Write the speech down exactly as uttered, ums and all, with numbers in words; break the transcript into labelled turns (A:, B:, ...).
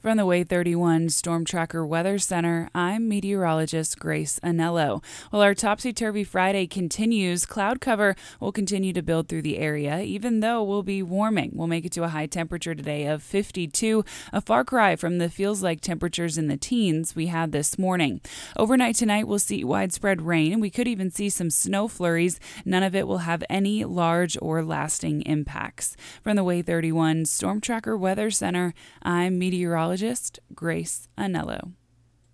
A: From the Way thirty-one Storm Tracker Weather Center, I'm meteorologist Grace Anello. Well, our Topsy-Turvy Friday continues. Cloud cover will continue to build through the area, even though we'll be warming. We'll make it to a high temperature today of fifty-two, a far cry from the feels-like temperatures in the teens we had this morning. Overnight tonight, we'll see widespread rain, and we could even see some snow flurries. None of it will have any large or lasting impacts. From the Way thirty-one Storm Tracker Weather Center, I'm meteorologist Grace Anello.